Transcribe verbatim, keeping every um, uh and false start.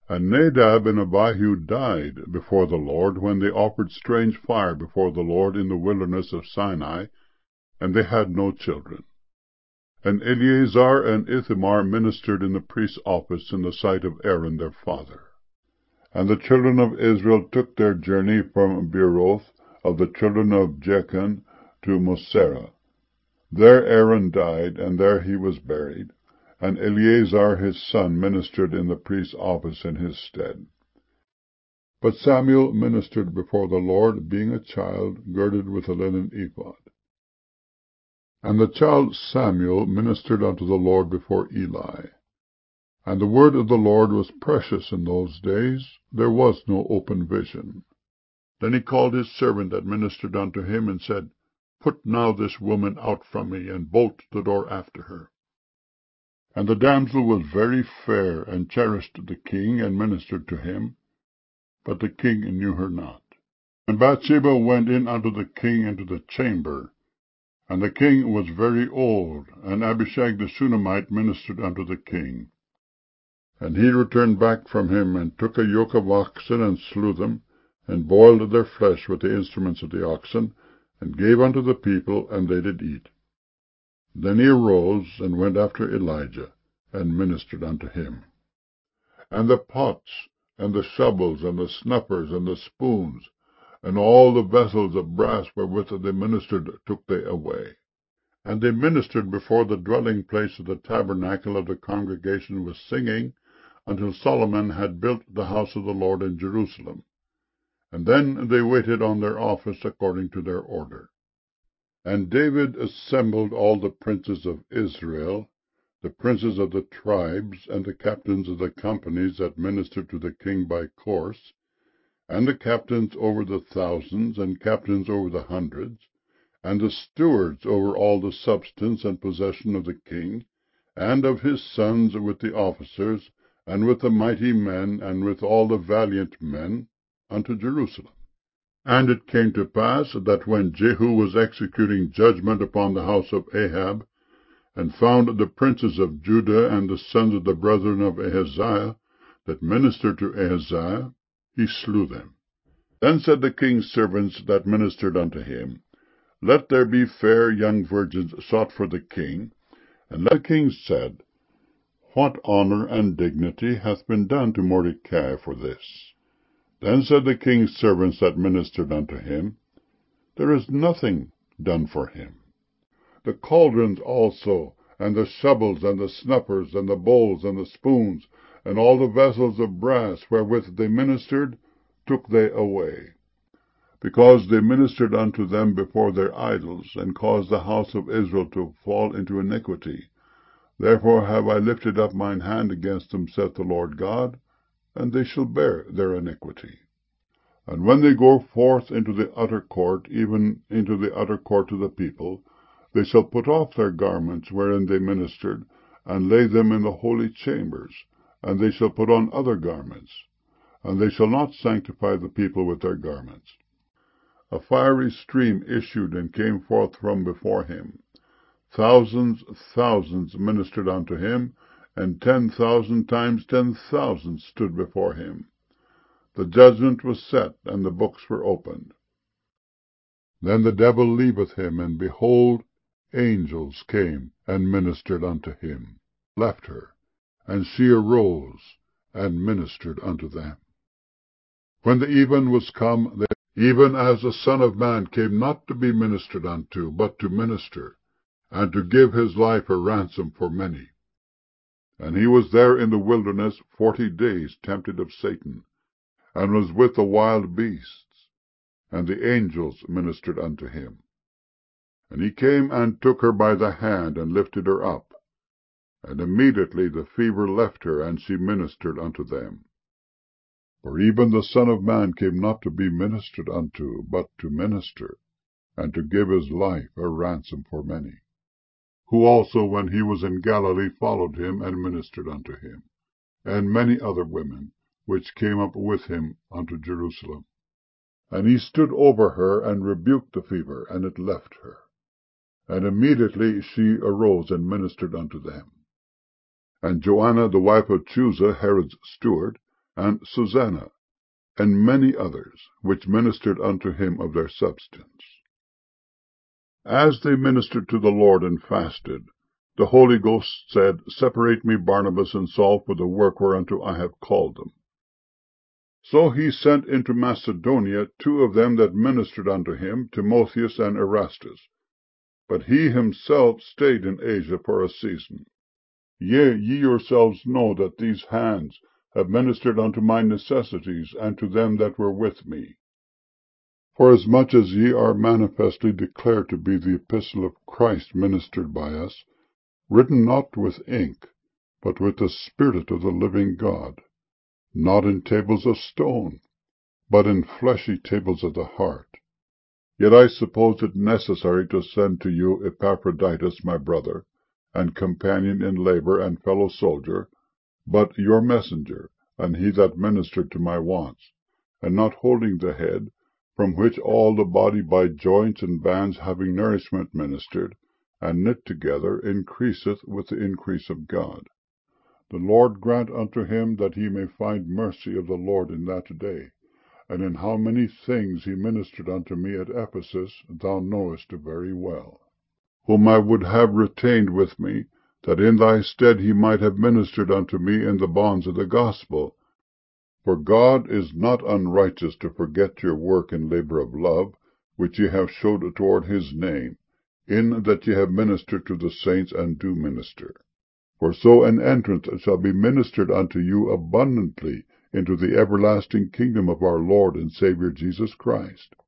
And Nadab and Abihu died before the Lord when they offered strange fire before the Lord in the wilderness of Sinai, and they had no children. And Eleazar and Ithamar ministered in the priest's office in the sight of Aaron their father. And the children of Israel took their journey from Beeroth of the children of Jachin to Moserah. There Aaron died, and there he was buried, and Eleazar his son ministered in the priest's office in his stead. But Samuel ministered before the Lord, being a child, girded with a linen ephod. And the child Samuel ministered unto the Lord before Eli. And the word of the Lord was precious in those days, there was no open vision. Then he called his servant that ministered unto him, and said, Put now this woman out from me, and bolt the door after her. And the damsel was very fair, and cherished the king, and ministered to him, but the king knew her not. And Bathsheba went in unto the king into the chamber, and the king was very old, and Abishag the Shunammite ministered unto the king. And he returned back from him, and took a yoke of oxen, and slew them, and boiled their flesh with the instruments of the oxen, and gave unto the people, and they did eat. Then he arose, and went after Elijah, and ministered unto him. And the pots, and the shovels, and the snuffers, and the spoons, and all the vessels of brass wherewith they ministered took they away. And they ministered before the dwelling place of the tabernacle of the congregation with singing, until Solomon had built the house of the Lord in Jerusalem. And then they waited on their office according to their order. And David assembled all the princes of Israel, the princes of the tribes, and the captains of the companies that ministered to the king by course, and the captains over the thousands, and captains over the hundreds, and the stewards over all the substance and possession of the king, and of his sons with the officers, and with the mighty men, and with all the valiant men, unto Jerusalem. And it came to pass, that when Jehu was executing judgment upon the house of Ahab, and found the princes of Judah and the sons of the brethren of Ahaziah, that ministered to Ahaziah, he slew them. Then said the king's servants that ministered unto him, Let there be fair young virgins sought for the king. And the king said, What honor and dignity hath been done to Mordecai for this? Then said the king's servants that ministered unto him, There is nothing done for him. The cauldrons also, and the shovels, and the snuffers, and the bowls, and the spoons, and all the vessels of brass wherewith they ministered, took they away, because they ministered unto them before their idols, and caused the house of Israel to fall into iniquity. Therefore have I lifted up mine hand against them, saith the Lord God, and they shall bear their iniquity. And when they go forth into the utter court, even into the utter court of the people, they shall put off their garments wherein they ministered, and lay them in the holy chambers, and they shall put on other garments, and they shall not sanctify the people with their garments. A fiery stream issued and came forth from before him. Thousands, thousands ministered unto him, and ten thousand times ten thousand stood before him. The judgment was set, and the books were opened. Then the devil leaveth him, and behold, angels came and ministered unto him, left her, and she arose and ministered unto them. When the even was come, they, even as the Son of Man came not to be ministered unto, but to minister, and to give his life a ransom for many. And he was there in the wilderness forty days tempted of Satan, and was with the wild beasts, and the angels ministered unto him. And he came and took her by the hand, and lifted her up. And immediately the fever left her, and she ministered unto them. For even the Son of Man came not to be ministered unto, but to minister, and to give his life a ransom for many. Who also, when he was in Galilee, followed him, and ministered unto him, and many other women, which came up with him unto Jerusalem. And he stood over her, and rebuked the fever, and it left her. And immediately she arose and ministered unto them. And Joanna, the wife of Chusa, Herod's steward, and Susanna, and many others, which ministered unto him of their substance. As they ministered to the Lord and fasted, the Holy Ghost said, Separate me Barnabas and Saul for the work whereunto I have called them. So he sent into Macedonia two of them that ministered unto him, Timotheus and Erastus. But he himself stayed in Asia for a season. Yea, ye yourselves know that these hands have ministered unto my necessities, and to them that were with me. Forasmuch as ye are manifestly declared to be the epistle of Christ ministered by us, written not with ink, but with the Spirit of the living God, not in tables of stone, but in fleshy tables of the heart. Yet I suppose it necessary to send to you Epaphroditus my brother, and companion in labor and fellow soldier, but your messenger, and he that ministered to my wants, and not holding the head, from which all the body by joints and bands having nourishment ministered, and knit together, increaseth with the increase of God. The Lord grant unto him that he may find mercy of the Lord in that day. And in how many things he ministered unto me at Ephesus, thou knowest very well. Whom I would have retained with me, that in thy stead he might have ministered unto me in the bonds of the gospel. For God is not unrighteous to forget your work and labor of love, which ye have showed toward his name, in that ye have ministered to the saints and do minister. For so an entrance shall be ministered unto you abundantly into the everlasting kingdom of our Lord and Saviour Jesus Christ.